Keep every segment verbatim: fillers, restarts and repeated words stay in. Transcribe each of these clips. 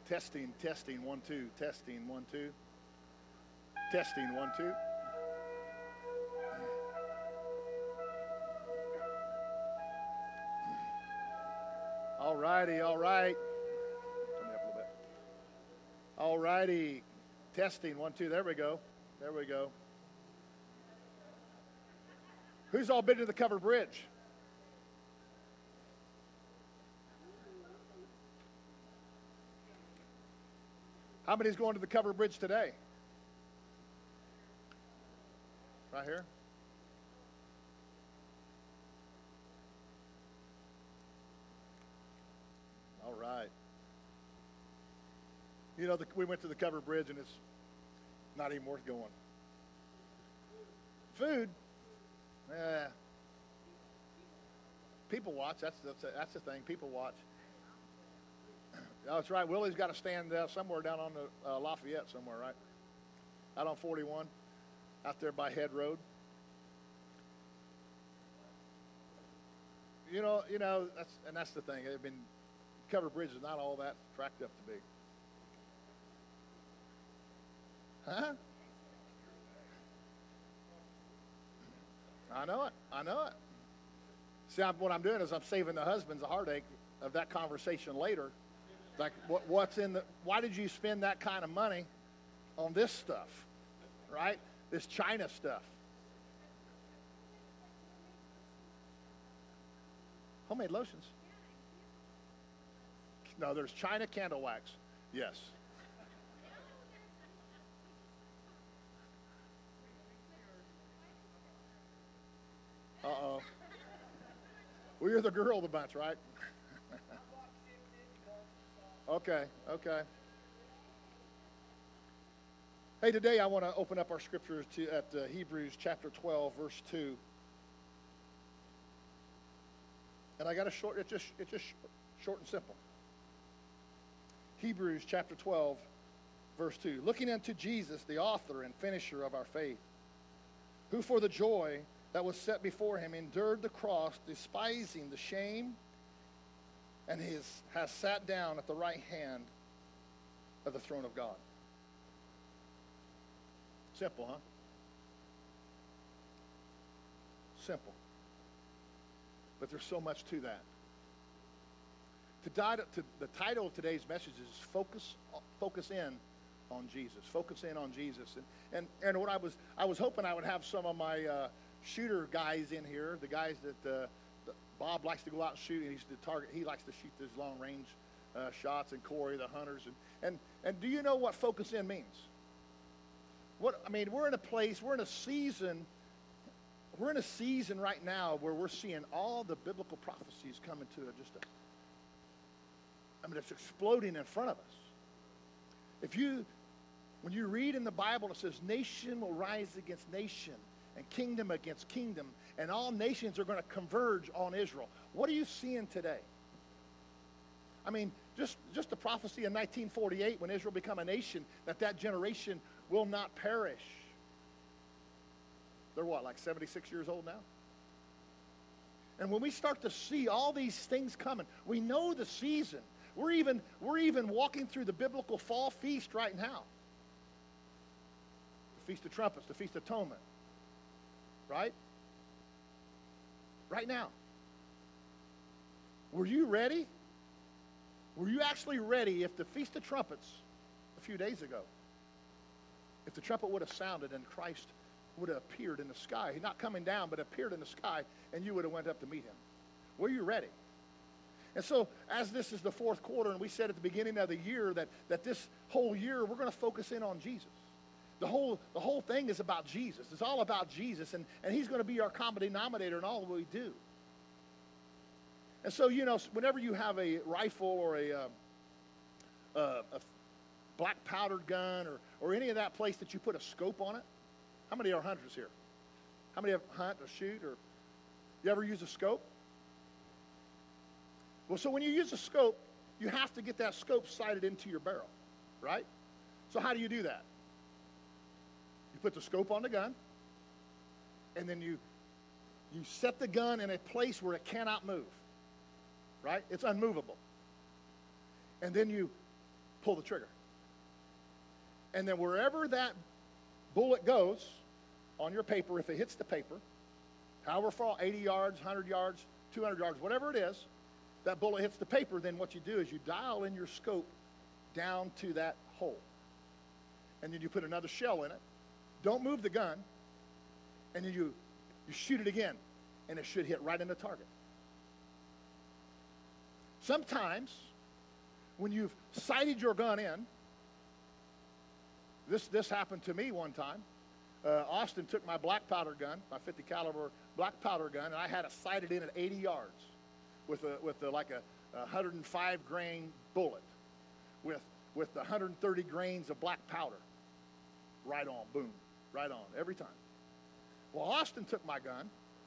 Testing, testing, one, two. Testing, one, two. Testing, one, two. All righty, all right. Turn me up a little bit. All righty. Testing, one, two. There we go. There we go. Who's all been to the covered bridge? How many's going to the covered bridge today? Right here? All right. You know, the, we went to the covered bridge and it's not even worth going. Food? Eh. People watch. That's, that's, that's the thing. People watch. Oh, that's right. Willie's got to stand uh, somewhere down on the uh, Lafayette somewhere, right? Out on forty-one, out there by Head Road. You know, you know, that's and that's the thing. I mean, covered bridge is not all that cracked up to be. Huh? I know it. I know it. See, I'm, what I'm doing is I'm saving the husbands the heartache of that conversation later. Like, what, what's in the, why did you spend that kind of money on this stuff, right? This China stuff. Homemade lotions. No, there's China candle wax. Yes. Uh-oh. Well, you're the girl of the bunch, right? Okay, okay. Hey, today I want to open up our scriptures to at uh, Hebrews chapter twelve, verse two. And I got a short, it's just, it's just short and simple. Hebrews chapter twelve, verse two. Looking unto Jesus, the author and finisher of our faith, who for the joy that was set before him endured the cross, despising the shame, and his, has sat down at the right hand of the throne of God. Simple, huh? Simple. But there's so much to that. To, die to, to, the title of today's message is Focus, Focus In on Jesus. Focus in on Jesus. And, and, and what I was, I was hoping I would have some of my uh, shooter guys in here, the guys that uh, Bob likes to go out and shoot, and he's the target. He likes to shoot these long-range uh, shots, and Corey, the hunters. And, and, and do you know what focus in means? What I mean, we're in a place, we're in a season, we're in a season right now where we're seeing all the biblical prophecies coming to just a, I mean, it's exploding in front of us. If you, when you read in the Bible, it says, nation will rise against nation, and kingdom against kingdom, and all nations are going to converge on Israel. What are you seeing today? I mean, just, just the prophecy in nineteen forty-eight, when Israel became a nation, that that generation will not perish. They're what, like seventy-six years old now? And when we start to see all these things coming, we know the season. We're even, we're even walking through the biblical fall feast right now. The Feast of Trumpets, the Feast of Atonement. Right? Right now. Were you ready? Were you actually ready if the Feast of Trumpets a few days ago, if the trumpet would have sounded and Christ would have appeared in the sky, not coming down, but appeared in the sky, and you would have went up to meet him? Were you ready? And so, as this is the fourth quarter, and we said at the beginning of the year that, that this whole year we're going to focus in on Jesus. The whole, the whole thing is about Jesus. It's all about Jesus, and, and he's going to be our common denominator in all that we do. And so, you know, whenever you have a rifle or a, uh, uh, a black powdered gun or, or any of that place that you put a scope on it, how many are hunters here? How many have hunt or shoot? Or you ever use a scope? Well, so when you use a scope, you have to get that scope sighted into your barrel, right? So how do you do that? You put the scope on the gun, and then you you set the gun in a place where it cannot move, right? It's unmovable. And then you pull the trigger. And then wherever that bullet goes on your paper, if it hits the paper, however far, eighty yards, one hundred yards, two hundred yards, whatever it is, that bullet hits the paper, then what you do is you dial in your scope down to that hole. And then you put another shell in it. Don't move the gun. And then you, you shoot it again, and it should hit right in the target. Sometimes, when you've sighted your gun in, this, this happened to me one time. Uh, Austin took my black powder gun, my fifty caliber black powder gun, and I had it sighted in at eighty yards with a with a, like a, a one hundred five grain bullet with with the one hundred thirty grains of black powder. Right on, boom, right on, every time. Well, Austin took my gun.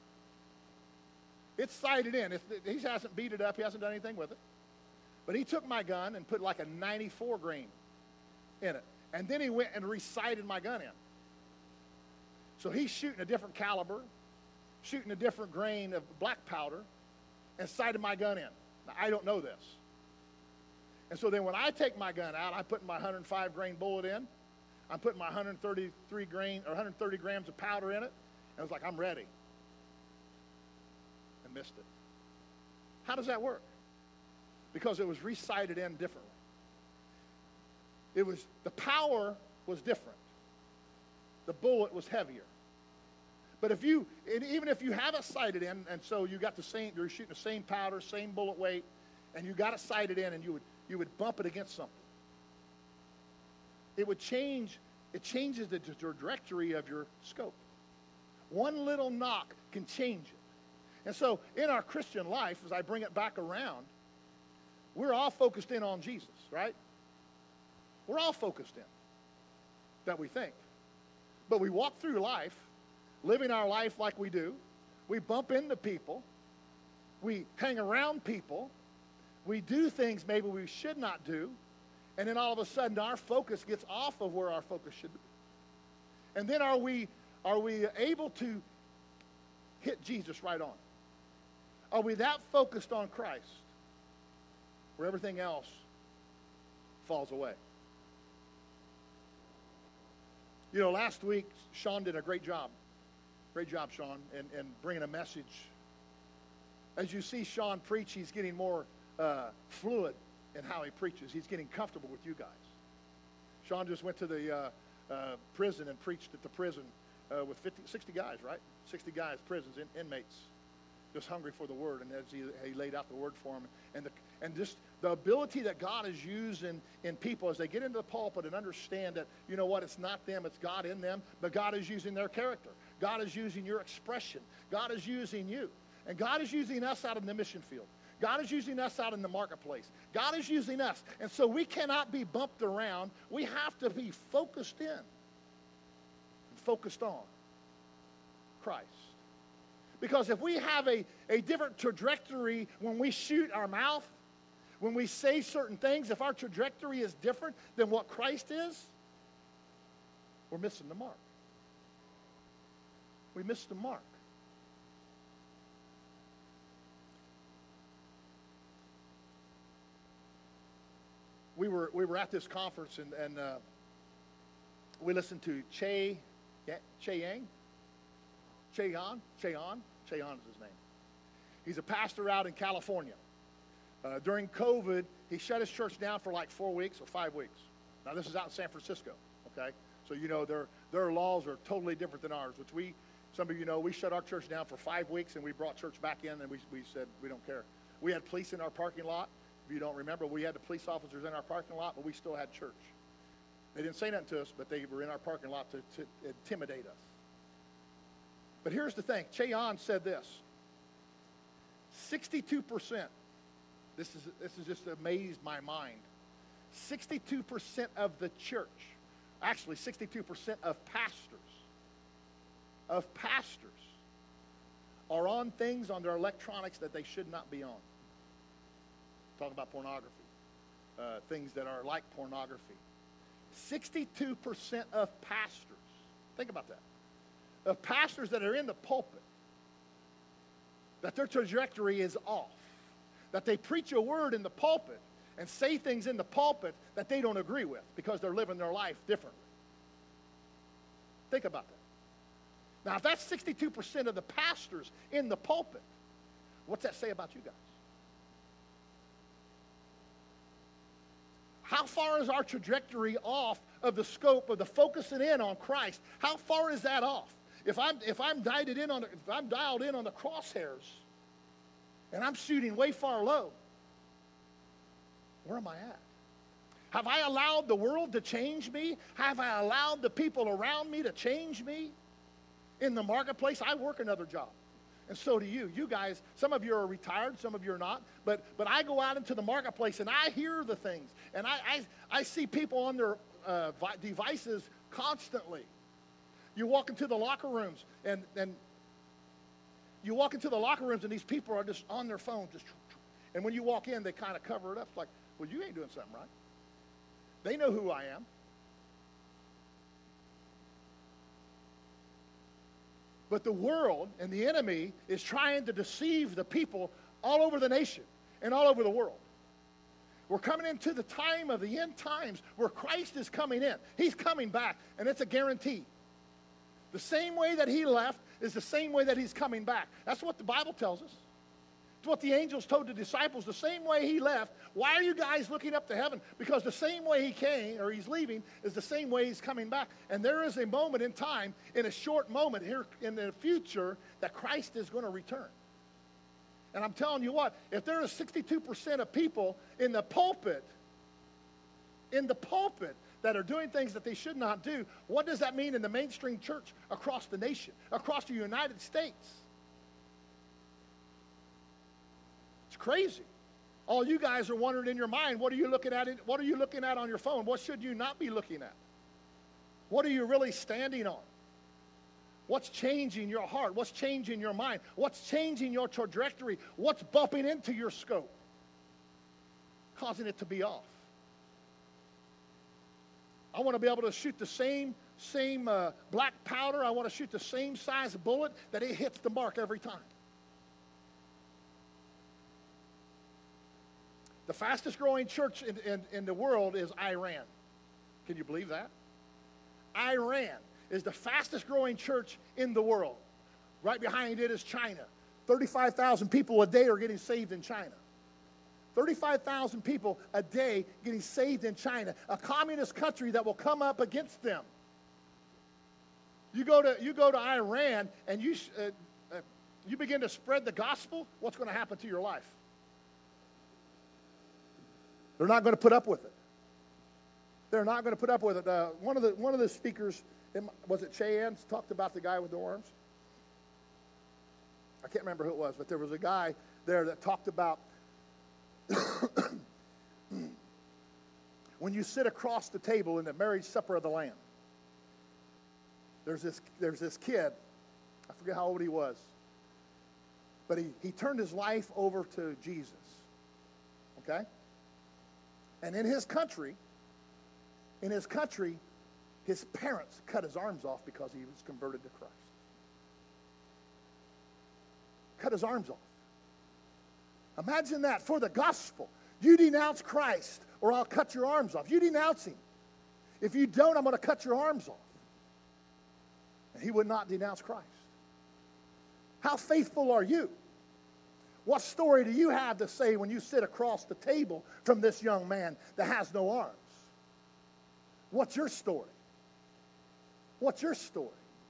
It's sighted in. It's, he hasn't beat it up. He hasn't done anything with it. But he took my gun and put like a ninety-four grain in it. And then he went and resighted my gun in. So he's shooting a different caliber, shooting a different grain of black powder, and sighted my gun in. Now, I don't know this. And so then when I take my gun out, I put my one hundred five grain bullet in. I'm putting my one hundred thirty-three grain or one hundred thirty grams of powder in it. And I was like, I'm ready. And missed it. How does that work? Because it was resighted in differently. It was, the power was different. The bullet was heavier. But if you, and even if you have it sighted in, and so you got the same, you're shooting the same powder, same bullet weight, and you got it sighted in, and you would you would bump it against something, it would change. It changes the trajectory of your scope. One little knock can change it. And so in our Christian life, as I bring it back around, we're all focused in on Jesus, right? We're all focused in, that we think. But we walk through life, living our life like we do. We bump into people. We hang around people. We do things maybe we should not do. And then all of a sudden our focus gets off of where our focus should be. And then are we, are we able to hit Jesus right on? Are we that focused on Christ where everything else falls away? You know, last week, Sean did a great job. Great job, Sean, in, in bringing a message. As you see Sean preach, he's getting more uh, fluid in how he preaches. He's getting comfortable with you guys. Sean just went to the uh, uh, prison and preached at the prison uh, with fifty, sixty guys, right? sixty guys, prisons, in, inmates, just hungry for the word. And as he, he laid out the word for them, and the, and just the ability that God has used in, in people as they get into the pulpit and understand that, you know what, it's not them, it's God in them, but God is using their character. God is using your expression. God is using you. And God is using us out in the mission field. God is using us out in the marketplace. God is using us. And so we cannot be bumped around. We have to be focused in, focused on Christ. Because if we have a, a different trajectory when we shoot our mouth, when we say certain things, if our trajectory is different than what Christ is, we're missing the mark. We missed the mark. We were we were at this conference and, and uh, we listened to Che Che Yang, Che Yan, Che Yan, Che Yan is his name. He's a pastor out in California. Uh, during COVID, he shut his church down for like four weeks or five weeks. Now this is out in San Francisco, okay? So you know their their laws are totally different than ours, which we, some of you know, we shut our church down for five weeks and we brought church back in and we we said we don't care. We had police in our parking lot. If you don't remember, we had the police officers in our parking lot, but we still had church. They didn't say nothing to us, but they were in our parking lot to, to intimidate us. But here's the thing. Che Yan said this. sixty-two percent, this is, this has just amazed my mind. sixty-two percent of the church, actually sixty-two percent of pastors, of pastors are on things on their electronics that they should not be on. Talking about pornography, uh, things that are like pornography. sixty-two percent of pastors, think about that, of pastors that are in the pulpit, that their trajectory is off, that they preach a word in the pulpit, and say things in the pulpit that they don't agree with because they're living their life differently. Think about that. Now, if that's sixty-two percent of the pastors in the pulpit, what's that say about you guys? How far is our trajectory off of the scope of the focusing in on Christ? How far is that off? If I'm if I'm dialed in on the, if I'm dialed in on the crosshairs, and I'm shooting way far low, where am I at? Have I allowed the world to change me? Have I allowed the people around me to change me? In the marketplace, I work another job. And so do you. You guys, some of you are retired, some of you are not. But but I go out into the marketplace and I hear the things. And I, I, I see people on their uh, vi- devices constantly. You walk into the locker rooms and, and you walk into the locker rooms and these people are just on their phone. Just, and when you walk in, they kind of cover it up. It's like, well, you ain't doing something right. They know who I am. But the world and the enemy is trying to deceive the people all over the nation and all over the world. We're coming into the time of the end times where Christ is coming in. He's coming back, and it's a guarantee. The same way that he left is the same way that he's coming back. That's what the Bible tells us. It's what the angels told the disciples. The same way he left, why are you guys looking up to heaven? Because the same way he came, or he's leaving, is the same way he's coming back. And there is a moment in time, in a short moment here in the future, that Christ is going to return. And I'm telling you what, if there is sixty-two percent of people in the pulpit, in the pulpit, that are doing things that they should not do, what does that mean in the mainstream church across the nation, across the United States? It's crazy. All you guys are wondering in your mind, what are you looking at? In, what are you looking at on your phone? What should you not be looking at? What are you really standing on? What's changing your heart? What's changing your mind? What's changing your trajectory? What's bumping into your scope? Causing it to be off. I want to be able to shoot the same, same uh, black powder. I want to shoot the same size bullet that it hits the mark every time. The fastest growing church in, in, in the world is Iran. Can you believe that? Iran is the fastest growing church in the world. Right behind it is China. thirty-five thousand people a day are getting saved in China. thirty-five thousand people a day getting saved in China, a communist country that will come up against them. You go to, you go to Iran and you, uh, uh, you begin to spread the gospel, what's going to happen to your life? They're not going to put up with it. They're not going to put up with it. Uh, one of the one of the speakers, was it Cheyenne, talked about the guy with the arms? I can't remember who it was, but there was a guy there that talked about when you sit across the table in the marriage supper of the Lamb. There's this there's this kid, I forget how old he was, but he, he turned his life over to Jesus. Okay? And in his country, in his country, his parents cut his arms off because he was converted to Christ. Cut his arms off. Imagine that. For the gospel, you denounce Christ or I'll cut your arms off. You denounce him. If you don't, I'm going to cut your arms off. And he would not denounce Christ. How faithful are you? What story do you have to say when you sit across the table from this young man that has no arms? What's your story? What's your story?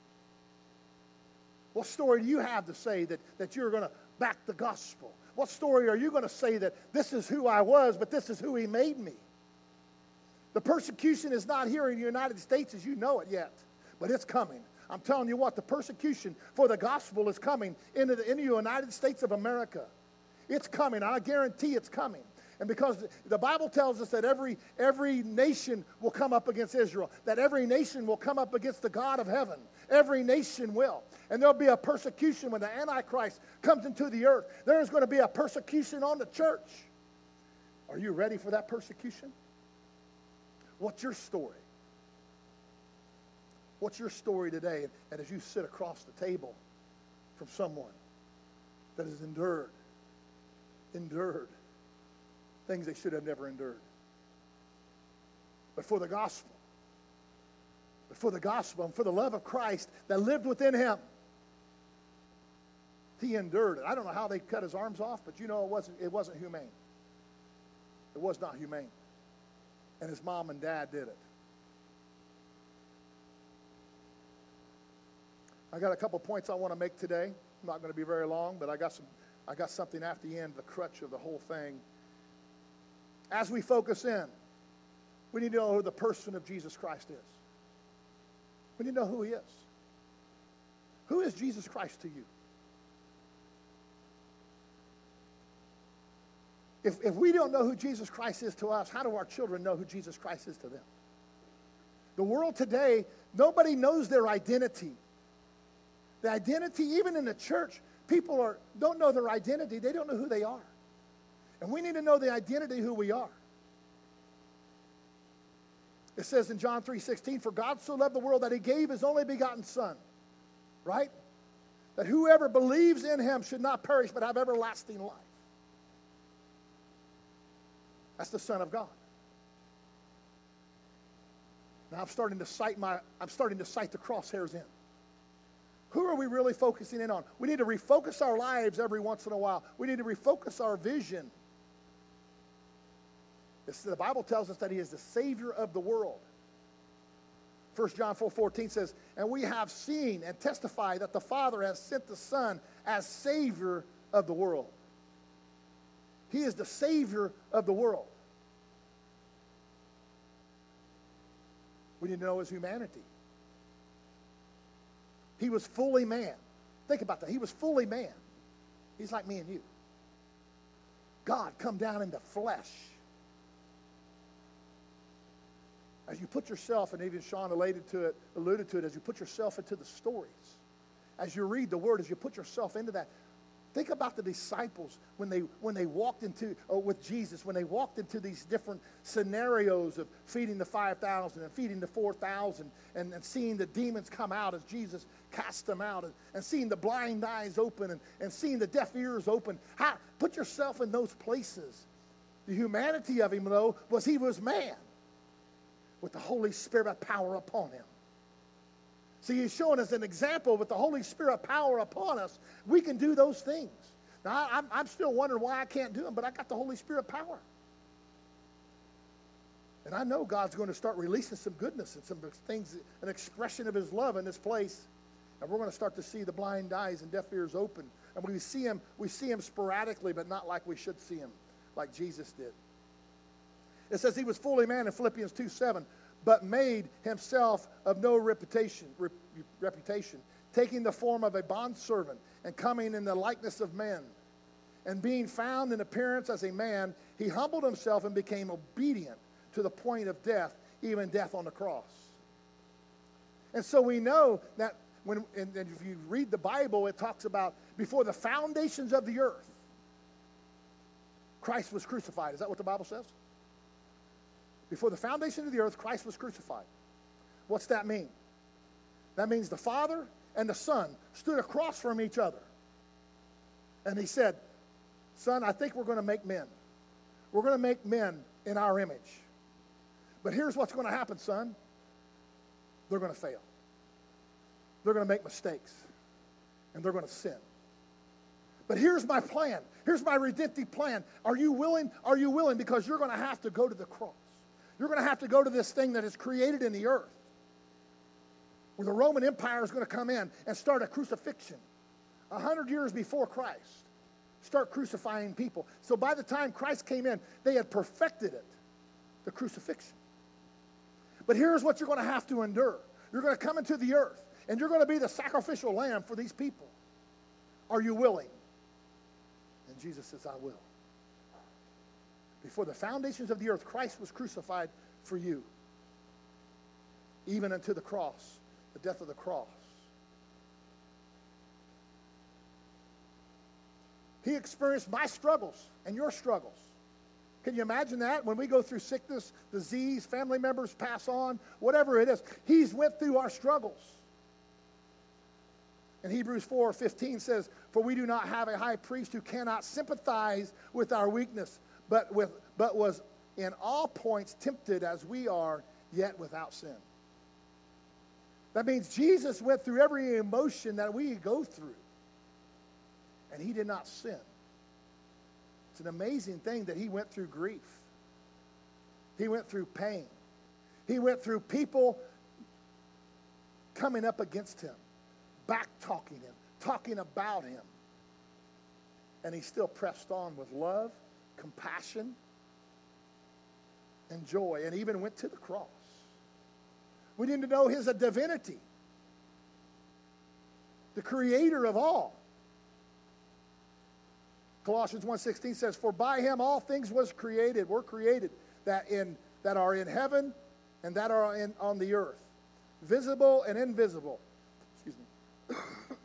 What story do you have to say that, that you're going to back the gospel? What story are you going to say that this is who I was, but this is who he made me? The persecution is not here in the United States as you know it yet, but it's coming. I'm telling you what, the persecution for the gospel is coming into the, into the United States of America. It's coming. I guarantee it's coming. And because the Bible tells us that every, every nation will come up against Israel, that every nation will come up against the God of heaven. Every nation will. And there'll be a persecution when the Antichrist comes into the earth. There is going to be a persecution on the church. Are you ready for that persecution? What's your story? What's your story today? And as you sit across the table from someone that has endured, endured things they should have never endured. But for the gospel, but for the gospel and for the love of Christ that lived within him, he endured it. I don't know how they cut his arms off, but you know it wasn't, it wasn't humane. It was not humane. And his mom and dad did it. I got a couple points I want to make today. I'm not going to be very long, but I got some. I got something at the end, the crutch of the whole thing. As we focus in, we need to know who the person of Jesus Christ is. We need to know who he is. Who is Jesus Christ to you? If, if we don't know who Jesus Christ is to us, how do our children know who Jesus Christ is to them? The world today, nobody knows their identity. The identity, even in the church, people are, don't know their identity. They don't know who they are. And we need to know the identity who we are. It says in John three sixteen, for God so loved the world that he gave his only begotten Son. Right? That whoever believes in him should not perish but have everlasting life. That's the Son of God. Now I'm starting to sight my, I'm starting to sight the crosshairs in. Who are we really focusing in on? We need to refocus our lives every once in a while. We need to refocus our vision. It's, the Bible tells us that he is the Savior of the world. First John four fourteen says, and we have seen and testified that the Father has sent the Son as Savior of the world. He is the Savior of the world. We need to know his humanity. He was fully man. Think about that. He was fully man. He's like me and you. God come down into flesh. As you put yourself, and even Sean alluded to it, alluded to it, as you put yourself into the stories, as you read the Word, as you put yourself into that, think about the disciples when they when they walked into, oh, with Jesus, when they walked into these different scenarios of feeding the five thousand and feeding the four thousand and, and seeing the demons come out as Jesus cast them out and, and seeing the blind eyes open and, and seeing the deaf ears open. How, put yourself in those places. The humanity of him, though, was he was man with the Holy Spirit power upon him. See, he's showing us an example with the Holy Spirit power upon us. We can do those things. Now, I, I'm, I'm still wondering why I can't do them, but I got the Holy Spirit power. And I know God's going to start releasing some goodness and some things, an expression of his love in this place. And we're going to start to see the blind eyes and deaf ears open. And when we see him, we see him sporadically, but not like we should see him, like Jesus did. It says he was fully man in Philippians two seven, but made himself of no reputation, rep, reputation, taking the form of a bondservant and coming in the likeness of men. And being found in appearance as a man, he humbled himself and became obedient to the point of death, even death on the cross. And so we know that when, and if you read the Bible, it talks about before the foundations of the earth, Christ was crucified. Is that what the Bible says? Before the foundation of the earth, Christ was crucified. What's that mean? That means the Father and the Son stood across from each other. And he said, Son, I think we're going to make men. We're going to make men in our image. But here's what's going to happen, son. They're going to fail. They're going to make mistakes. And they're going to sin. But here's my plan. Here's my redemptive plan. Are you willing? Are you willing? Because you're going to have to go to the cross. You're going to have to go to this thing that is created in the earth, where the Roman Empire is going to come in and start a crucifixion. A hundred years before Christ, start crucifying people. So by the time Christ came in, they had perfected it, the crucifixion. But here's what you're going to have to endure. You're going to come into the earth, and you're going to be the sacrificial lamb for these people. Are you willing? And Jesus says, I will. Before the foundations of the earth, Christ was crucified for you, even unto the cross, the death of the cross. He experienced my struggles and your struggles. Can you imagine that? When we go through sickness, disease, family members pass on, whatever it is, he's went through our struggles. And Hebrews four fifteen says, for we do not have a high priest who cannot sympathize with our weakness, but with but was in all points tempted as we are, yet without sin. That means Jesus went through every emotion that we go through, and he did not sin. It's an amazing thing that he went through grief. He went through pain. He went through people coming up against him, back-talking him, talking about him. And he still pressed on with love, compassion, and joy, and even went to the cross. We need to know his divinity, the creator of all. Colossians one sixteen says, for by him all things was created, were created, that in that are in heaven and that are in, on the earth, visible and invisible. Excuse me.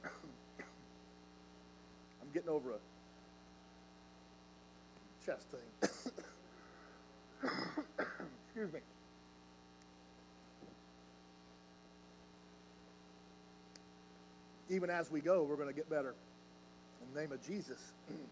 I'm getting over a chest thing. Excuse me. Even as we go, we're going to get better. In the name of Jesus.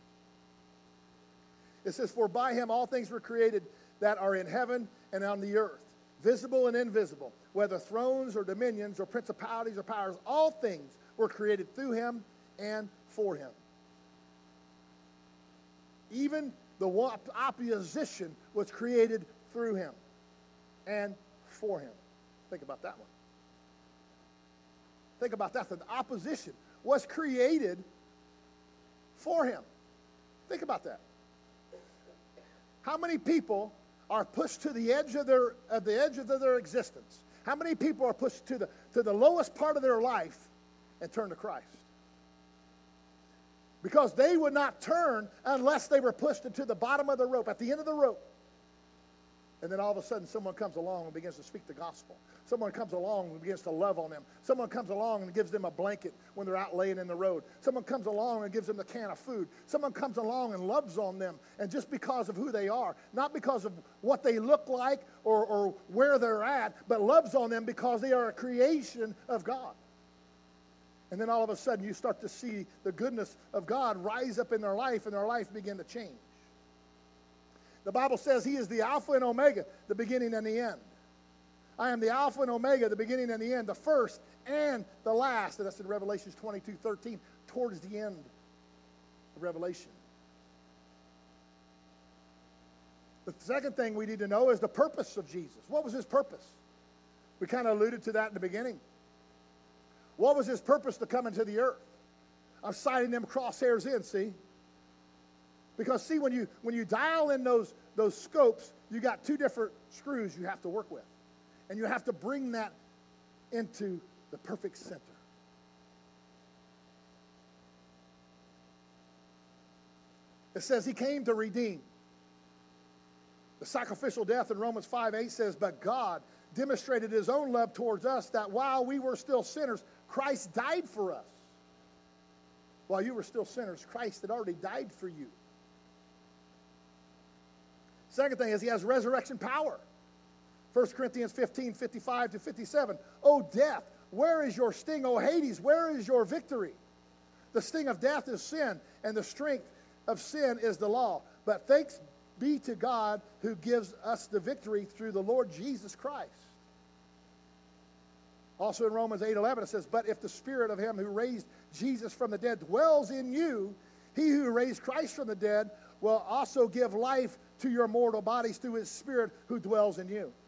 It says, for by him all things were created that are in heaven and on the earth, visible and invisible, whether thrones or dominions or principalities or powers, all things were created through him and for him. Even the opposition was created through him and for him. Think about that one. Think about that. The opposition was created for him. Think about that. How many people are pushed to the edge of their of the edge of their existence? How many people are pushed to the to the lowest part of their life and turn to Christ? Because they would not turn unless they were pushed into the bottom of the rope, at the end of the rope. And then all of a sudden someone comes along and begins to speak the gospel. Someone comes along and begins to love on them. Someone comes along and gives them a blanket when they're out laying in the road. Someone comes along and gives them a can of food. Someone comes along and loves on them. And just because of who they are, not because of what they look like or, or where they're at, but loves on them because they are a creation of God. And then all of a sudden you start to see the goodness of God rise up in their life, and their life begin to change. The Bible says he is the Alpha and Omega, the beginning and the end. I am the Alpha and Omega, the beginning and the end, the first and the last. And that's in Revelation twenty-two thirteen, towards the end of Revelation. The second thing we need to know is the purpose of Jesus. What was his purpose? We kind of alluded to that in the beginning. What was his purpose to come into the earth? I'm sighting them crosshairs in, see? Because, see, when you when you dial in those, those scopes, you got two different screws you have to work with. And you have to bring that into the perfect center. It says he came to redeem. The sacrificial death in Romans five eight says, but God demonstrated his own love towards us, that while we were still sinners, Christ died for us. While you were still sinners, Christ had already died for you. Second thing is he has resurrection power. First Corinthians fifteen, fifty-five to fifty-seven. O death, where is your sting? O Hades, where is your victory? The sting of death is sin, and the strength of sin is the law. But thanks be to God who gives us the victory through the Lord Jesus Christ. Also in Romans eight eleven it says, but if the spirit of him who raised Jesus from the dead dwells in you, he who raised Christ from the dead will also give life to your mortal bodies through his spirit who dwells in you.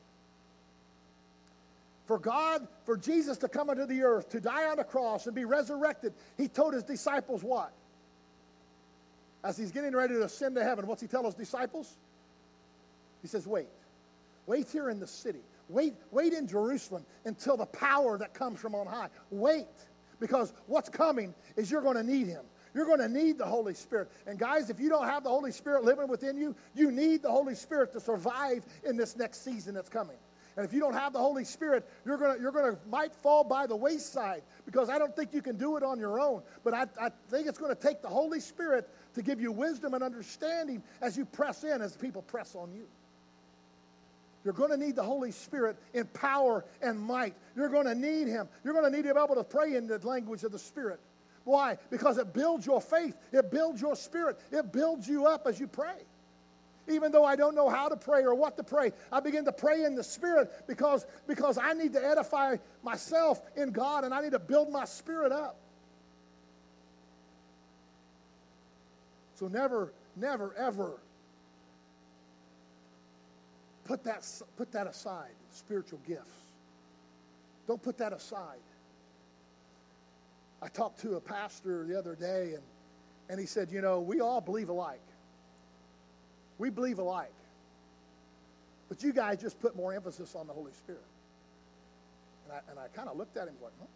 For God, for Jesus to come into the earth, to die on the cross and be resurrected, he told his disciples what? As he's getting ready to ascend to heaven, what's he tell his disciples? He says, wait. Wait here in the city. Wait, wait in Jerusalem until the power that comes from on high. Wait, because what's coming is you're going to need him. You're going to need the Holy Spirit. And guys, if you don't have the Holy Spirit living within you, you need the Holy Spirit to survive in this next season that's coming. And if you don't have the Holy Spirit, you're going to, you're going to might fall by the wayside, because I don't think you can do it on your own. But I, I think it's going to take the Holy Spirit to give you wisdom and understanding as you press in, as people press on you. You're going to need the Holy Spirit in power and might. You're going to need him. You're going to need to be able to pray in the language of the Spirit. Why? Because it builds your faith. It builds your spirit. It builds you up as you pray. Even though I don't know how to pray or what to pray, I begin to pray in the Spirit because, because I need to edify myself in God and I need to build my spirit up. So never, never, ever put that, put that aside, spiritual gifts. Don't put that aside. I talked to a pastor the other day, and, and he said, you know, we all believe alike. We believe alike. But you guys just put more emphasis on the Holy Spirit. And I, and I kind of looked at him like, huh?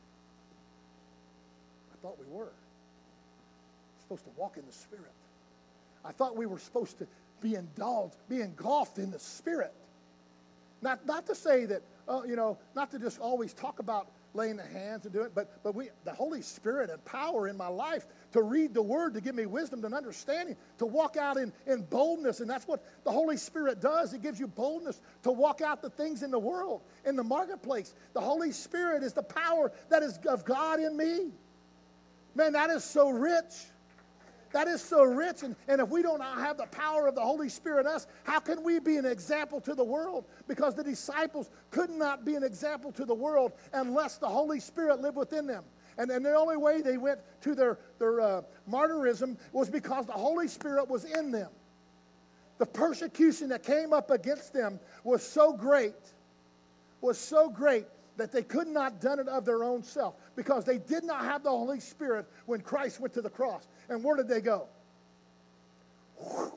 I thought we were. We're supposed to walk in the Spirit. I thought we were supposed to be indulged, be engulfed in the Spirit. Not, not to say that, uh, you know, not to just always talk about laying the hands and doing it, but, but we, the Holy Spirit and power in my life to read the Word, to give me wisdom and understanding, to walk out in, in boldness. And that's what the Holy Spirit does. It gives you boldness to walk out the things in the world, in the marketplace. The Holy Spirit is the power that is of God in me. Man, that is so rich. That is so rich, and, and if we don't have the power of the Holy Spirit in us, how can we be an example to the world? Because the disciples could not be an example to the world unless the Holy Spirit lived within them. And, and the only way they went to their, their uh, martyrism was because the Holy Spirit was in them. The persecution that came up against them was so great, was so great, that they could not done it of their own self because they did not have the Holy Spirit when Christ went to the cross. And where did they go? Whew.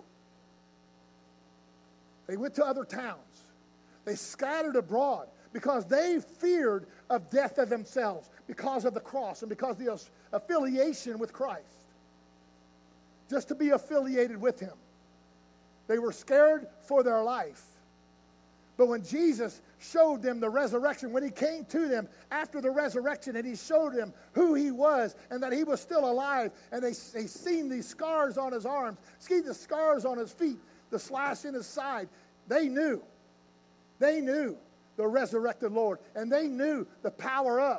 They went to other towns. They scattered abroad because they feared of death of themselves because of the cross and because of the affiliation with Christ. Just to be affiliated with Him. They were scared for their life. But when Jesus showed them the resurrection, when He came to them after the resurrection and He showed them who He was and that He was still alive, and they, they seen these scars on His arms, seen the scars on His feet, the slash in His side, they knew. They knew the resurrected Lord, and they knew the power of.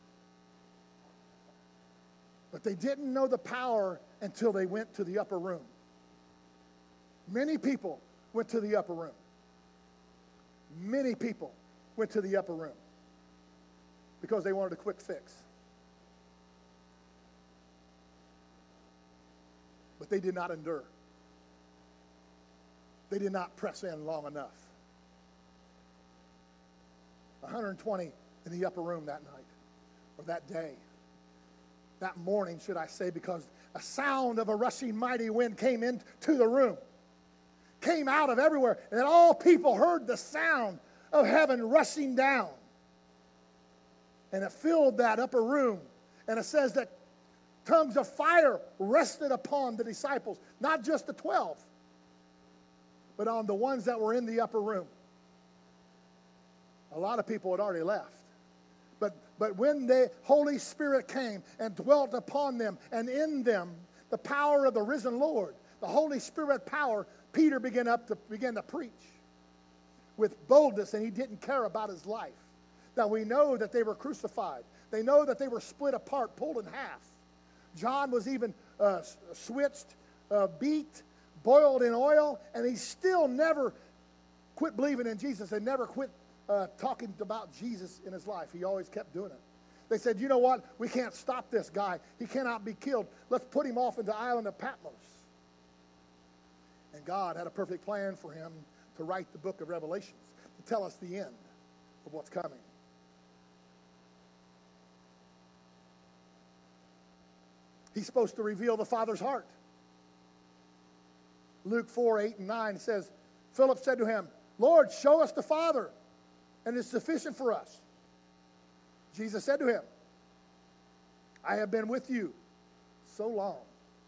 But they didn't know the power until they went to the upper room. Many people went to the upper room. Many people went to the upper room because they wanted a quick fix. But they did not endure. They did not press in long enough. one hundred twenty in the upper room that night, or that day. That morning, should I say, because a sound of a rushing mighty wind came into the room. Came out of everywhere, and then all people heard the sound of heaven rushing down. And it filled that upper room. And it says that tongues of fire rested upon the disciples, not just the twelve, but on the ones that were in the upper room. A lot of people had already left. But, but when the Holy Spirit came and dwelt upon them and in them, the power of the risen Lord, the Holy Spirit power, Peter began up to began to preach with boldness, and he didn't care about his life. Now we know that they were crucified. They know that they were split apart, pulled in half. John was even uh, switched, uh, beat, boiled in oil, and he still never quit believing in Jesus and never quit uh, talking about Jesus in his life. He always kept doing it. They said, you know what? We can't stop this guy. He cannot be killed. Let's put him off into the island of Patmos. And God had a perfect plan for him to write the book of Revelations, to tell us the end of what's coming. He's supposed to reveal the Father's heart. Luke four, eight, and nine says, Philip said to him, Lord, show us the Father, and it's sufficient for us. Jesus said to him, I have been with you so long,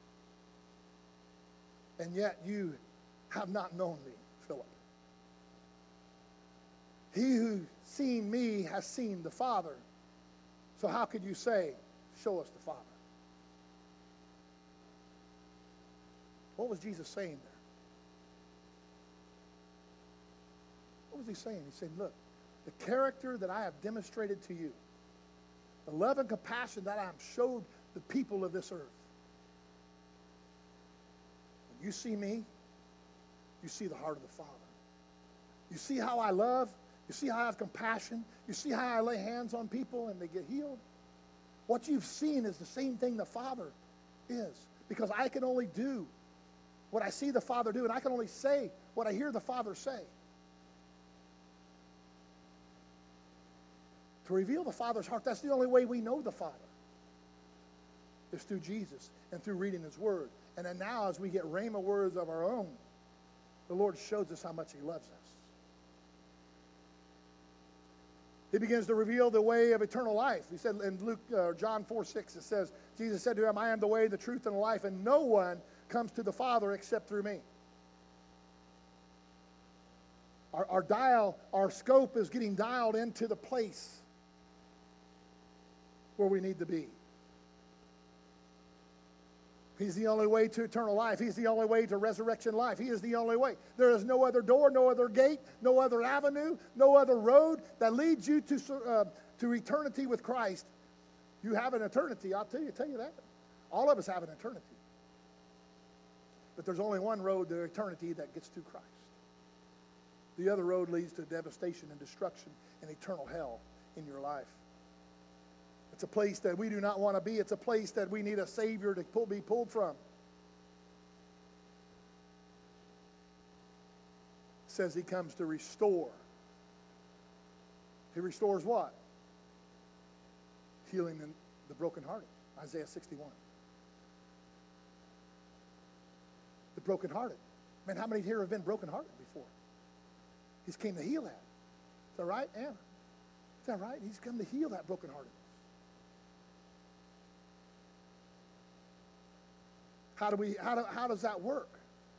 and yet you have not known me, Philip. He who seen me has seen the Father. So how could you say, show us the Father? What was Jesus saying there? What was he saying? He said, look, the character that I have demonstrated to you, the love and compassion that I have showed the people of this earth. When you see me, you see the heart of the Father. You see how I love? You see how I have compassion? You see how I lay hands on people and they get healed? What you've seen is the same thing the Father is. Because I can only do what I see the Father do, and I can only say what I hear the Father say. To reveal the Father's heart, that's the only way we know the Father. Is through Jesus and through reading His Word. And then now as we get rhema words of our own, the Lord shows us how much He loves us. He begins to reveal the way of eternal life. He said in Luke, uh, John four six, it says, Jesus said to him, I am the way, the truth, and the life, and no one comes to the Father except through me. Our, our dial, our scope is getting dialed into the place where we need to be. He's the only way to eternal life. He's the only way to resurrection life. He is the only way. There is no other door, no other gate, no other avenue, no other road that leads you to, uh, to eternity with Christ. You have an eternity, I'll tell you, tell you that. All of us have an eternity. But there's only one road to eternity that gets to Christ. The other road leads to devastation and destruction and eternal hell in your life. It's a place that we do not want to be. It's a place that we need a Savior to pull, be pulled from. It says He comes to restore. He restores what? Healing the brokenhearted. Isaiah sixty-one. The brokenhearted. Man, how many here have been brokenhearted before? He's came to heal that. Is that right, Anna? Is that right? He's come to heal that brokenhearted. How do we? How, do, how does that work?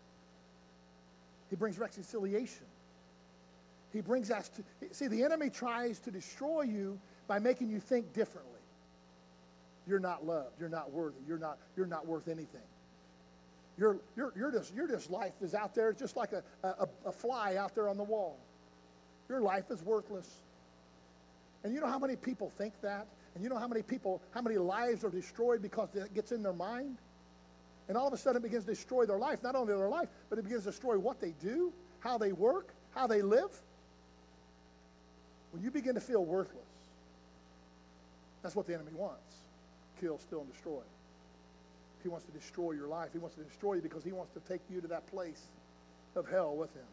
He brings reconciliation. He brings us to, see, the enemy tries to destroy you by making you think differently. You're not loved. You're not worthy. You're not, you're not worth anything. You're, you're, you're just, you're just life is out there just like a, a, a fly out there on the wall. Your life is worthless. And you know how many people think that? And you know how many people, how many lives are destroyed because that gets in their mind? And all of a sudden it begins to destroy their life. Not only their life, but it begins to destroy what they do, how they work, how they live. When you begin to feel worthless, that's what the enemy wants. Kill, steal, and destroy. He wants to destroy your life. He wants to destroy you because he wants to take you to that place of hell with him.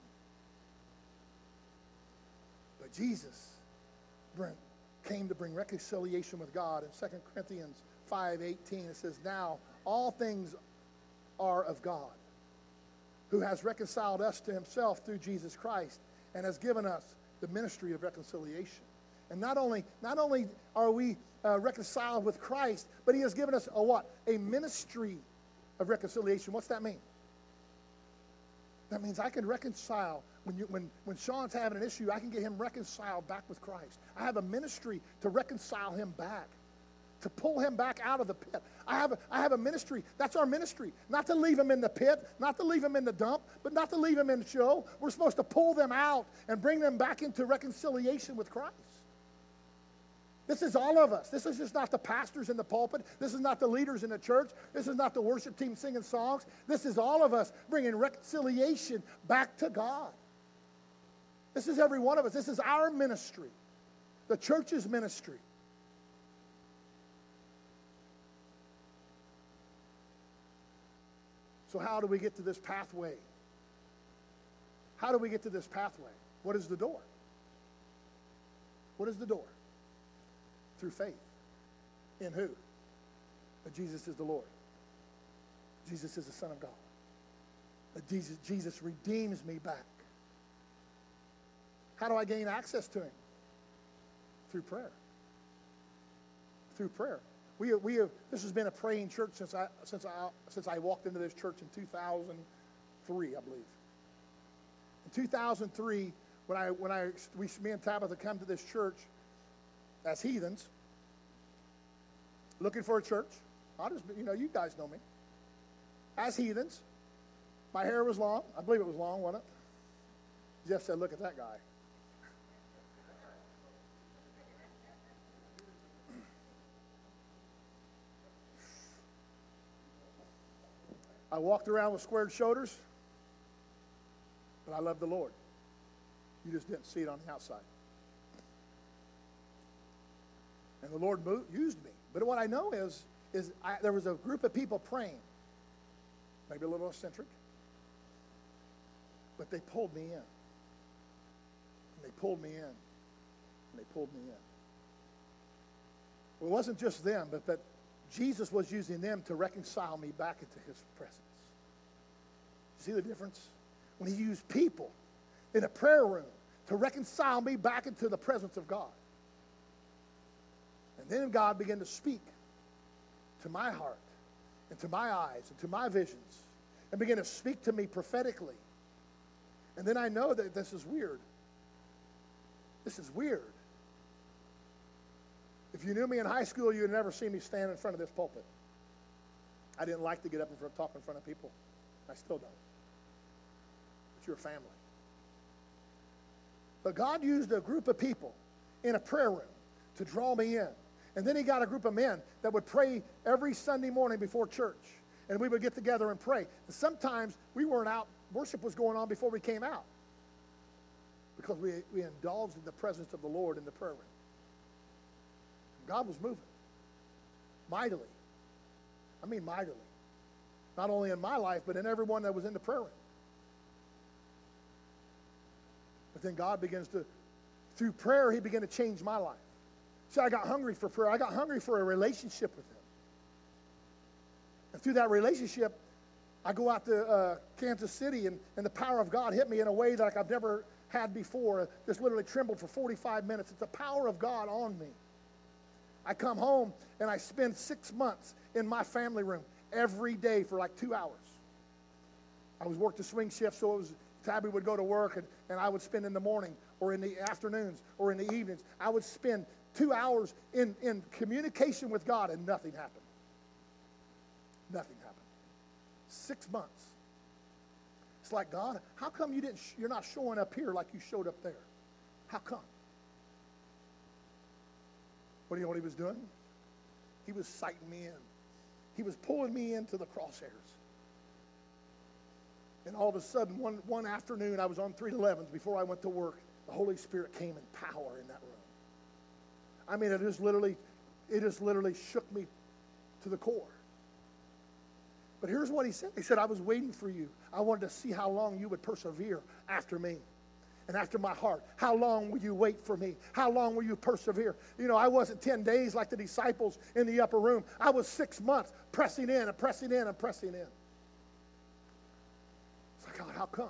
But Jesus bring, came to bring reconciliation with God. In Second Corinthians five eighteen, it says, now all things are of God, who has reconciled us to himself through Jesus Christ and has given us the ministry of reconciliation. And not only, not only are we uh, reconciled with Christ, but he has given us a what? A ministry of reconciliation. What's that mean? That means I can reconcile. When, you, when, when Sean's having an issue, I can get him reconciled back with Christ. I have a ministry to reconcile him back, to pull him back out of the pit. I have a, I have a ministry. That's our ministry. Not to leave him in the pit, not to leave him in the dump, but not to leave him in the show. We're supposed to pull them out and bring them back into reconciliation with Christ. This is all of us. This is just not the pastors in the pulpit. This is not the leaders in the church. This is not the worship team singing songs. This is all of us bringing reconciliation back to God. This is every one of us. This is our ministry, the church's ministry. So how do we get to this pathway? How do we get to this pathway? What is the door? What is the door? Through faith. In who? That Jesus is the Lord. Jesus is the Son of God. That Jesus, Jesus redeems me back. How do I gain access to him? Through prayer. Through prayer. We have, we have, this has been a praying church since I, since I, since I walked into this church in two thousand three, I believe. In two thousand three, when I, when I, we, me and Tabitha come to this church as heathens, looking for a church. I just, you know, you guys know me. As heathens, my hair was long. I believe it was long, wasn't it? Jeff said, "Look at that guy." I walked around with squared shoulders. But I love the Lord. You just didn't see it on the outside. And the Lord moved, used me. But what I know is, is I, there was a group of people praying. Maybe a little eccentric. But they pulled me in. And they pulled me in. And they pulled me in. Well, it wasn't just them, but that Jesus was using them to reconcile me back into his presence. See the difference? When he used people in a prayer room to reconcile me back into the presence of God. And then God began to speak to my heart and to my eyes and to my visions and began to speak to me prophetically. And then I know that this is weird. This is weird. If you knew me in high school, you would never see me stand in front of this pulpit. I didn't like to get up and talk in front of people. I still don't. But you're a family. But God used a group of people in a prayer room to draw me in. And then he got a group of men that would pray every Sunday morning before church. And we would get together and pray. And sometimes we weren't out. Worship was going on before we came out. Because we, we indulged in the presence of the Lord in the prayer room. God was moving. Mightily. I mean mightily. Not only in my life, but in everyone that was in the prayer room. But then God begins to, through prayer, he began to change my life. See, I got hungry for prayer. I got hungry for a relationship with him. And through that relationship, I go out to uh, Kansas City, and, and the power of God hit me in a way that like I've never had before. Just literally trembled for forty-five minutes. It's the power of God on me. I come home, and I spend six months in my family room every day for like two hours. I was worked a swing shift, so it was Tabby would go to work, and, and I would spend in the morning or in the afternoons or in the evenings. I would spend two hours in, in communication with God, and nothing happened. Nothing happened. Six months. It's like, God, how come you didn't? Sh- you're not showing up here like you showed up there? How come? What do you know what he was doing? He was sighting me in. He was pulling me into the crosshairs. And all of a sudden, one, one afternoon, I was on three elevens before I went to work. The Holy Spirit came in power in that room. I mean, it just literally, it just literally shook me to the core. But here's what he said. He said, I was waiting for you. I wanted to see how long you would persevere after me and after my heart. How long will you wait for me? How long will you persevere? You know, I wasn't ten days like the disciples in the upper room. I was six months pressing in and pressing in and pressing in. It's like, God, how come?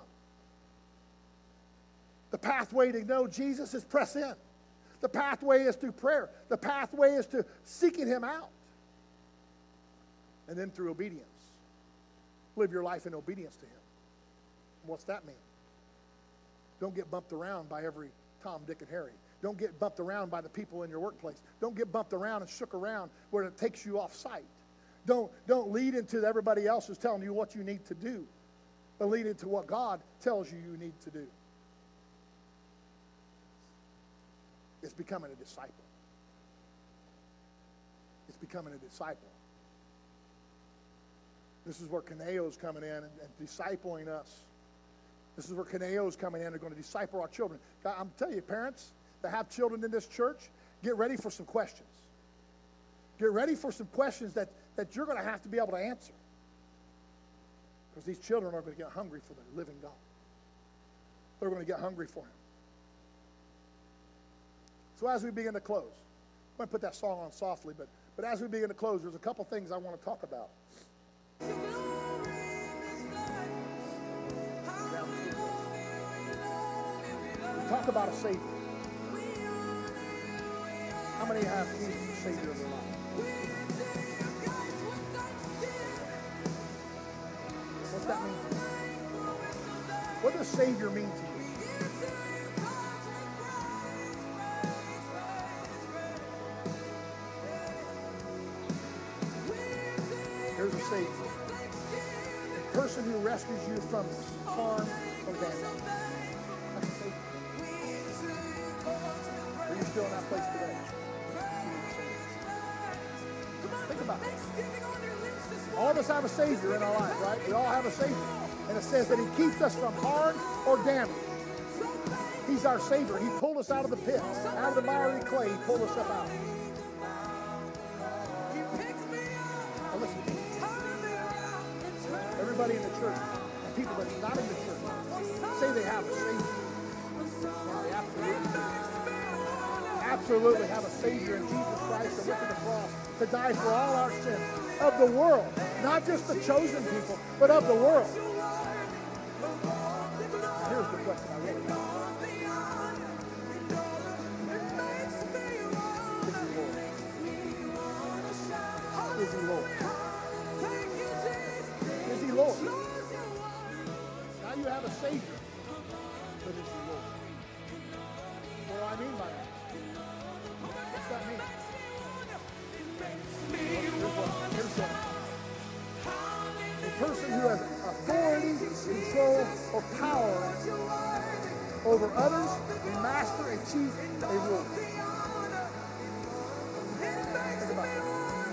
The pathway to know Jesus is press in. The pathway is through prayer. The pathway is to seeking him out. And then through obedience. Live your life in obedience to him. What's that mean? Don't get bumped around by every Tom, Dick, and Harry. Don't get bumped around by the people in your workplace. Don't get bumped around and shook around where it takes you off site. Don't, don't lead into everybody else who's telling you what you need to do, but lead into what God tells you you need to do. It's becoming a disciple. It's becoming a disciple. This is where Kaneo is coming in and, and discipling us. This is where Kaneo is coming in and going to disciple our children. God, I'm telling you, parents that have children in this church, get ready for some questions. Get ready for some questions that, that you're going to have to be able to answer. Because these children are going to get hungry for the living God. They're going to get hungry for him. So as we begin to close, I'm going to put that song on softly, but, but as we begin to close, there's a couple things I want to talk about. We talk about a Savior. How many have Jesus as Savior of their life? What's that mean to you? What does Savior mean to you? There's a Savior. A person who rescues you from harm or damage. That's a Savior. Are you still in that place today? Think about it. All of us have a Savior in our life, right? We all have a Savior. And it says that he keeps us from harm or damage. He's our Savior. He pulled us out of the pit, out of the miry clay. He pulled us up out. Now listen, everybody in the church, and people that's not in the church, say they have a Savior. Now, they absolutely do. Absolutely have a Savior in Jesus Christ that went to the cross to die for all our sins of the world. Not just the chosen people, but of the world. Here's the question I really have. Is he Lord? Is he Lord? Now you have a Savior, but is he Lord? What do I mean by that? What's that mean? Here's what. A person who has authority, control, or power over others, a master, a chief, a ruler. Think about that.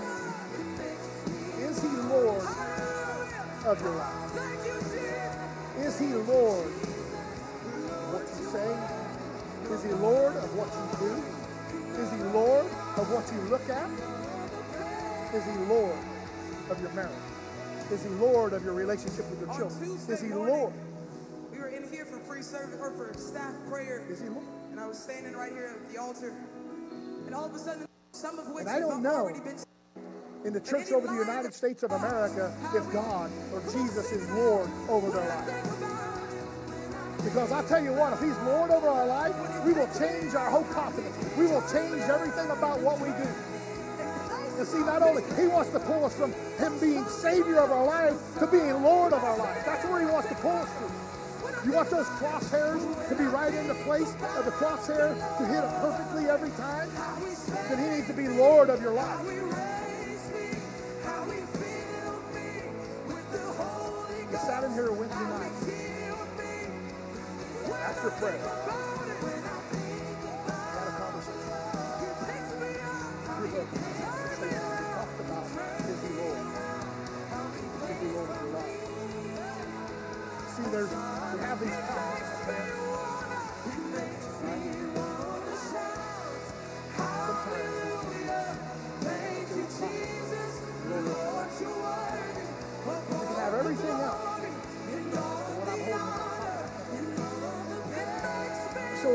Is he Lord of your life? Is he Lord of what you say? Is he Lord of what you do? Is he Lord of what you look at? Is he Lord of your marriage? Is he Lord of your relationship with your children? Is he Lord? We were in here for pre-service or for staff prayer. Is he Lord? And I was standing right here at the altar. And all of a sudden, some of which And I don't have know already been in the church over the United States of America if God or Jesus is Lord over their life. Because I tell you what, if he's Lord over our life, we will change our whole continent. We will change everything about what we do. And see, not only, he wants to pull us from him being Savior of our life to being Lord of our life. That's where he wants to pull us to. You want those crosshairs to be right in the place of the crosshair to hit it perfectly every time? Then he needs to be Lord of your life. We sat in here Wednesday night after prayer. Had a conversation. We talked about, is he Lord? Is he Lord of your life? See, there's, we have these topics. We can have everything else. What I'm holding. So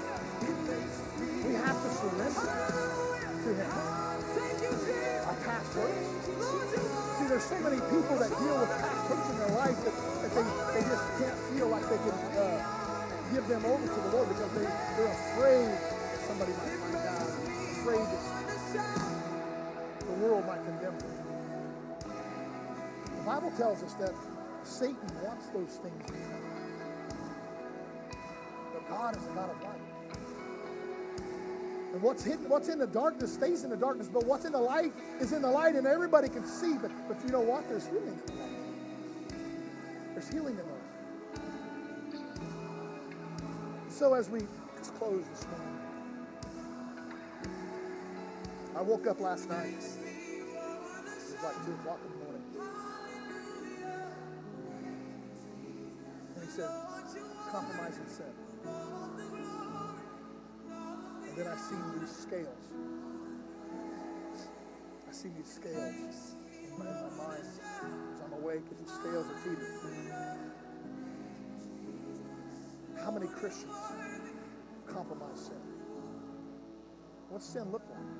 we have to surrender to him. Our past hurts. See, there's so many people that deal with past hurts in their life that, that they, they just can't feel like they can uh, give them over to the Lord because they, they're afraid somebody might find out. Afraid that the world might condemn them. The Bible tells us that Satan wants those things to happen. But God is a God of light. And what's hidden, what's in the darkness stays in the darkness, but what's in the light is in the light, and everybody can see. But, but you know what? There's healing in the light. There's healing in the light. So as we close this morning, I woke up last night. It was like two o'clock in the morning. And he said, compromising sin. And then I seen these scales. I see these scales in my, in my mind as I'm awake, and these scales are feeding. How many Christians compromise sin? What's sin look like?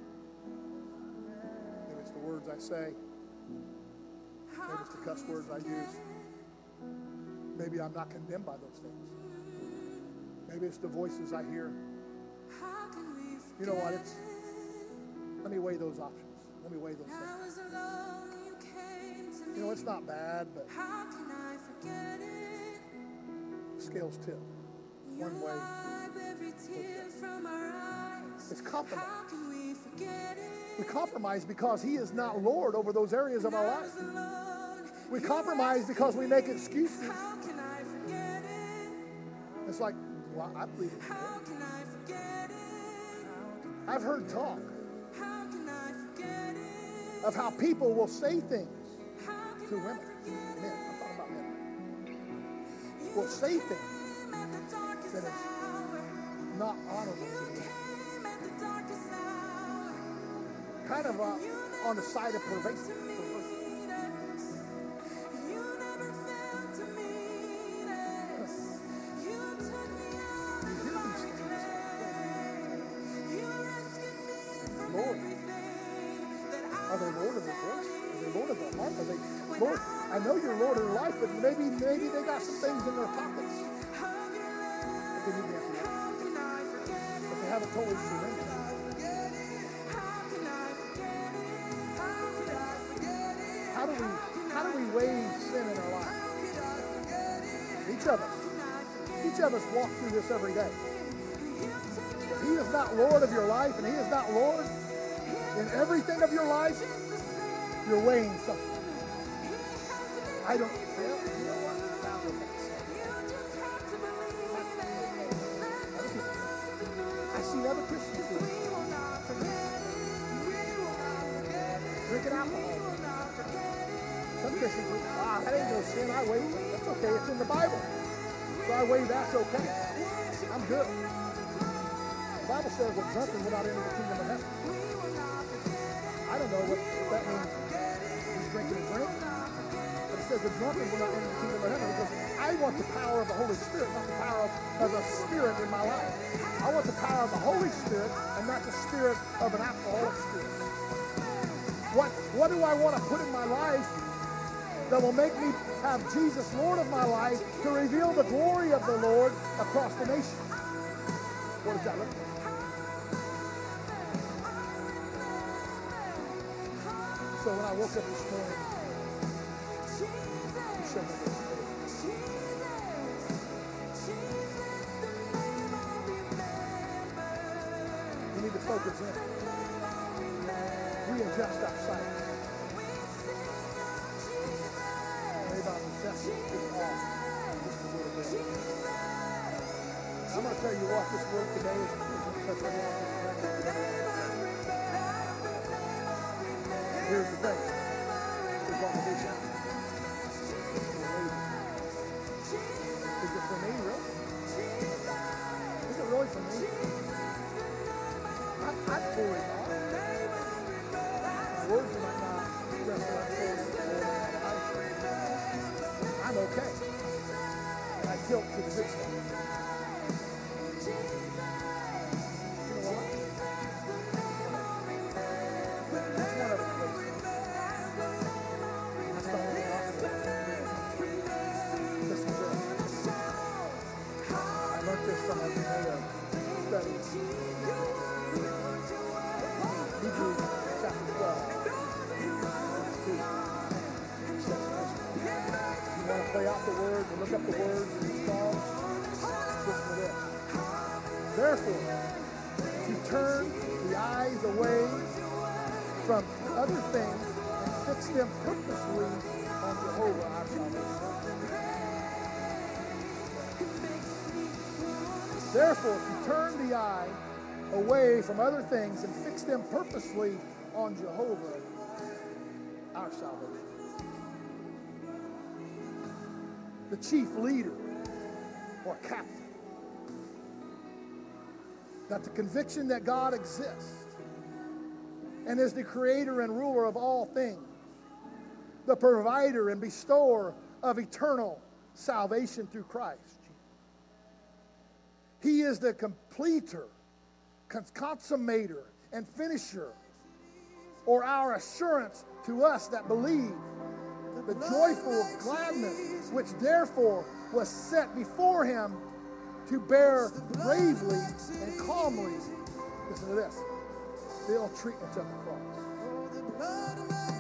Maybe it's the words I say. Maybe it's the cuss words I use. Maybe I'm not condemned by those things. Maybe it's the voices I hear. You know what? It's let me weigh those options. Let me weigh those things. You know, it's not bad, but scales tip. One way. It's compromise. We compromise because he is not Lord over those areas of our life. We compromise because we make excuses. It's like, well, I believe in him. I've heard talk of how people will say things to women, men. I'm talking about men. Will say things that is not honorable to me. Kind of uh, on the side of pervasive. Lord, are they Lord of their voice? Are they Lord of their heart? Are they Lord? I know you're Lord of their life, but maybe maybe they got some things in their pockets that they need to empty out. But they haven't totally surrendered. How do we how do we weigh sin in our life? Each of us. Each of us walk through this every day. If he is not Lord of your life and he is not Lord in everything of your life, you're weighing something. I don't, well, you know what? I see other Christians do it. Drinking alcohol. Some Christians are, ah, that ain't no sin. I weigh. That's okay. It's in the Bible. So I weigh that's okay. I'm good. The Bible says a drunken will not enter the kingdom of heaven. I don't know what, what that means. He's drinking a drink. But it says a drunken will not enter the kingdom of heaven because I want the power of the Holy Spirit, not the power of, of a spirit in my life. I want the power of the Holy Spirit and not the spirit of an alcoholic spirit. What, what do I want to put in my life that will make me have Jesus Lord of my life to reveal the glory of the Lord across the nation? What does that look like? So when I woke up this morning, he showed me this. We need to focus in. Readjust our sight. Maybe our reception is off just a little bit. I'm going to tell you what, this word today is going to touch everyone. Here's the thing. Here's what we do. Is it for me, really? Is it really for me? I, I'm fully not. My words might not express what I'm fully. I'm okay. And I tilt to the good stuff. You know what? Each one of us places. That's the only possible. Listen to this. I learned this from a study. Hebrews chapter twelve. Two. If you want to play out the words and look up the words in the Psalms, listen to this. Therefore, to turn the eyes away from other things and fix them purposely on Jehovah our salvation. Therefore, to turn the eye away from other things and fix them purposely on Jehovah our salvation. The chief leader or captain. That the conviction that God exists and is the creator and ruler of all things, the provider and bestower of eternal salvation through Christ. He is the completer, consummator, and finisher, or our assurance to us that believe, the joyful gladness which therefore was set before him to bear bravely and calmly, listen to this, the ill treatments of the cross.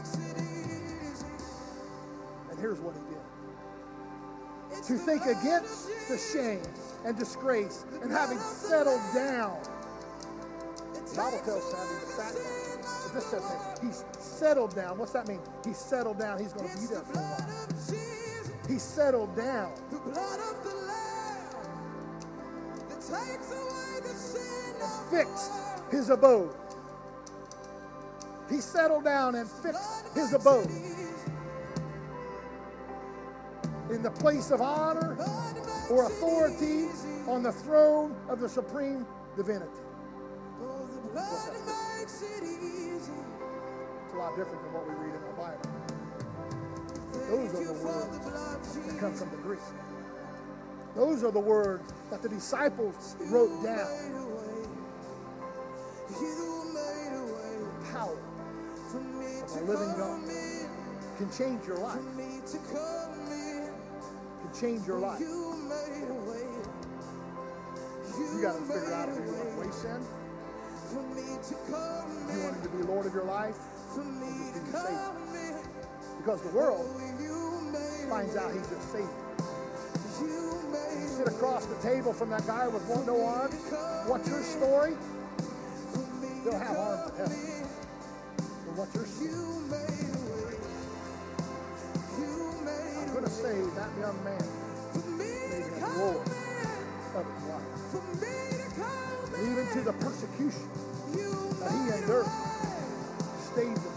And here's what he did. To think against the shame and disgrace and having settled down. The Bible tells us having sat down. But this says that he's settled down. What's that mean? He's settled down. He's going to be there for a while. He's settled down. And fixed his abode. He settled down and fixed his abode. in the place of honor or authority on the throne of the supreme divinity. It's a lot different than what we read in our Bible. Those are the words that come from the Greek. Those are the words that the disciples wrote down. Power of a living God can change your life. Can change your life. You got to figure out if you want to waste sin. If you want him to be Lord of your life, or just be your Savior. Because the world finds out he's your Savior. You sit across the table from that guy with one no arms. What's your story? They'll have arms in heaven. But what's your story? I'm going to say that young man made the Lord of his life. And even to the persecution that he endured, stayed with him.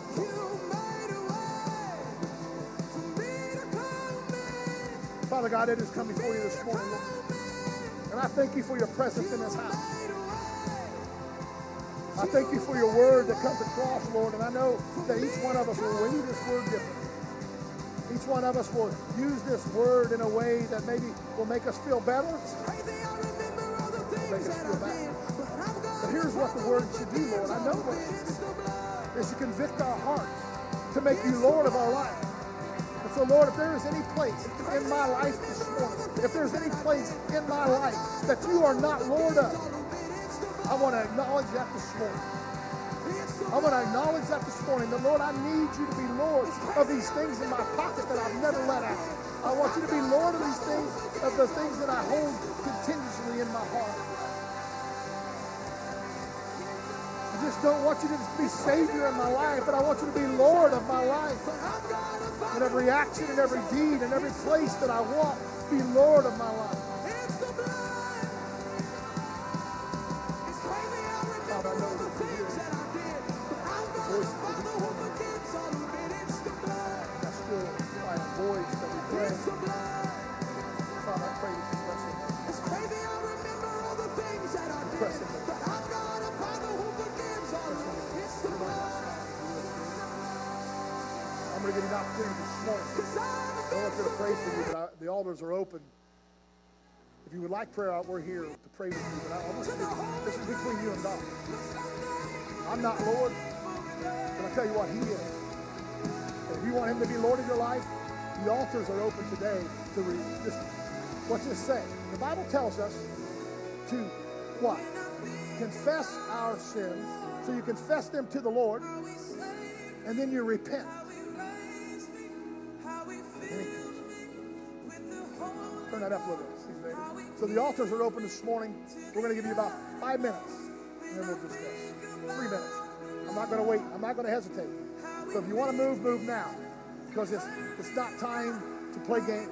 Father God, I just come before you this morning, Lord. And I thank you for your presence in this house. I thank you for your word that comes across, Lord. And I know that each one of us will read this word differently. Each one of us will use this word in a way that maybe will make us feel better, will make us feel bad. But here's what the word should do, Lord. I know what it is. It should convict our hearts to make you Lord of our life. And so, Lord, if there is any place in my life this morning, if there's any place in my life that you are not Lord of, I want to acknowledge that this morning. I want to acknowledge that this morning. That, Lord, I need you to be Lord of these things in my pocket that I've never let out. I want you to be Lord of these things, of the things that I hold continuously in my heart. I just don't want you to just be Savior in my life, but I want you to be Lord of my life. In every action, in every deed, in every place that I walk, be Lord of my life. Father, I know that you hear the voice of the people. That's still by a voice that we pray. Father, I pray that you bless them. Press them. I'm going to give you an opportunity this morning. I want you to pray for you, but I, the altars are open. If you would like prayer, we're here to pray with you. But I, I want you to, this is between you and God. I'm not Lord, but I tell you what, he is. And if you want him to be Lord of your life, the altars are open today to read. Just, what's this say? The Bible tells us to what? Confess our sins. So you confess them to the Lord, and then you repent. Turn that up a little bit. So the altars are open this morning. We're going to give you about five minutes, and then we'll discuss. Three minutes. I'm not going to wait. I'm not going to hesitate. So if you want to move, move now, because it's it's not time to play games.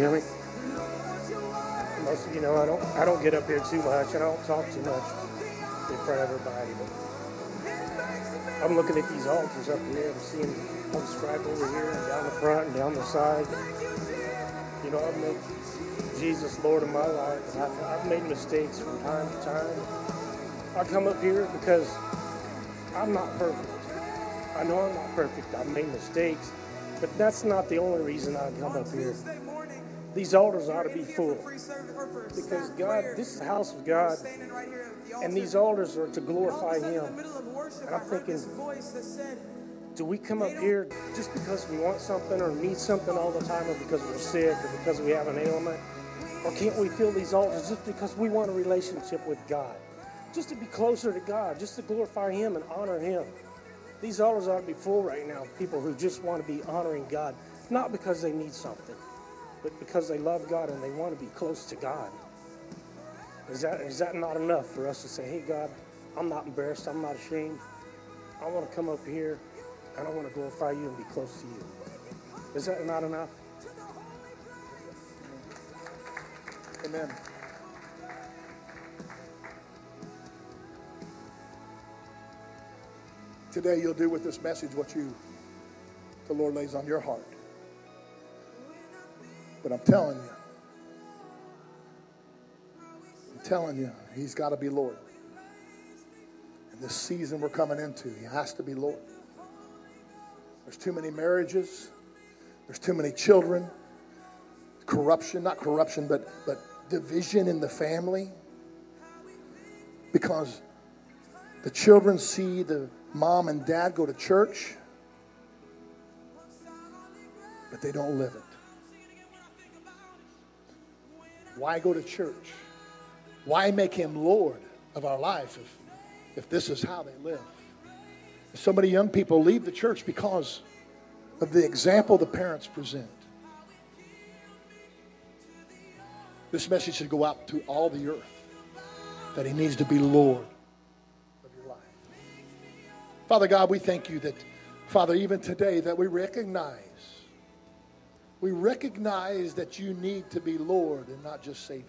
hear me? Most of you know I don't I don't get up here too much. I don't talk too much in front of everybody. But I'm looking at these altars up here. I'm seeing I'm striped over here and down the front and down the side. You know, I've made Jesus Lord of my life. And I've, I've made mistakes from time to time. I come up here because I'm not perfect. I know I'm not perfect. I've made mistakes. But that's not the only reason I come up here. These altars ought to be full. Because God, this is the house of God. And these altars are to glorify Him. And I'm thinking, do we come up here just because we want something or need something all the time, or because we're sick, or because we have an ailment? Or can't we fill these altars just because we want a relationship with God? Just to be closer to God, just to glorify Him and honor Him. These altars ought to be full right now. People who just want to be honoring God, not because they need something, but because they love God and they want to be close to God. Is that is that not enough for us to say, hey, God, I'm not embarrassed, I'm not ashamed. I want to come up here and I want to glorify you and be close to you. Is that not enough? Amen. Today you'll do with this message what you, the Lord lays on your heart. But I'm telling you, I'm telling you, He's got to be Lord. In this season we're coming into, He has to be Lord. There's too many marriages. There's too many children. Corruption, not corruption, but, but division in the family. Because the children see the mom and dad go to church, but they don't live it. Why go to church? Why make Him Lord of our life if, if this is how they live? So many young people leave the church because of the example the parents present. This message should go out to all the earth, that He needs to be Lord of your life. Father God, we thank You that, Father, even today that we recognize, we recognize that You need to be Lord and not just Savior.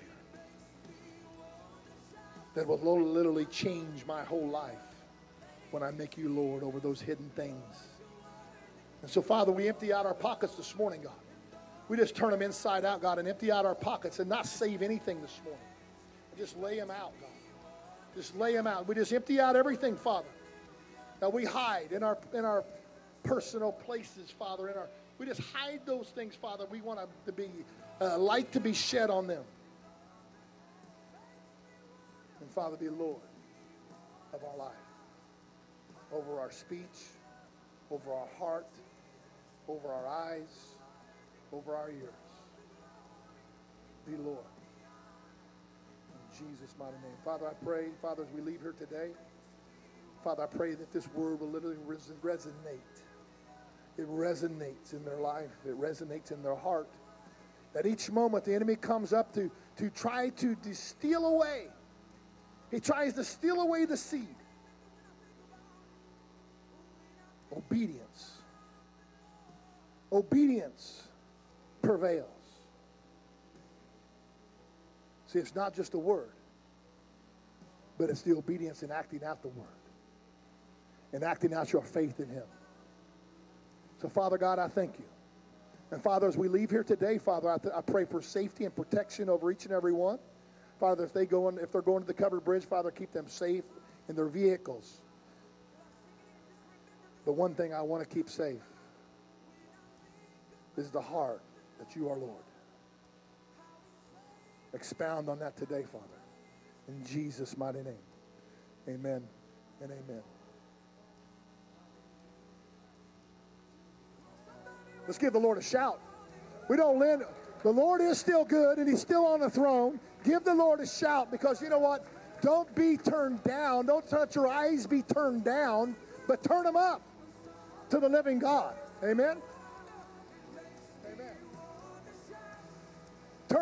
That will literally change my whole life when I make You Lord over those hidden things. And so, Father, we empty out our pockets this morning, God. We just turn them inside out, God, and empty out our pockets and not save anything this morning. Just lay them out, God. Just lay them out. We just empty out everything, Father. Now we hide in our in our personal places, Father. In our we just hide those things, Father. We want to be uh, light to be shed on them. And Father, be Lord of our life, over our speech, over our heart, over our eyes, over our ears. Be Lord. In Jesus' mighty name. Father, I pray, Father, as we leave here today, Father, I pray that this word will literally res- resonate. It resonates in their life. It resonates in their heart. That each moment the enemy comes up to, to try to, to steal away. He tries to steal away the seed. Obedience. Obedience prevails. See, it's not just a word, but it's the obedience in acting out the word and acting out your faith in Him. So, Father God, I thank You. And, Father, as we leave here today, Father, I, th- I pray for safety and protection over each and every one. Father, if, they go in, if they're going to the covered bridge, Father, keep them safe in their vehicles. The one thing I want to keep safe is the heart that You are Lord. Expound on that today, Father. In Jesus' mighty name. Amen and amen. Let's give the Lord a shout. We don't lend. The Lord is still good and He's still on the throne. Give the Lord a shout, because you know what? Don't be turned down. Don't let your eyes be turned down, but turn them up to the living God. Amen.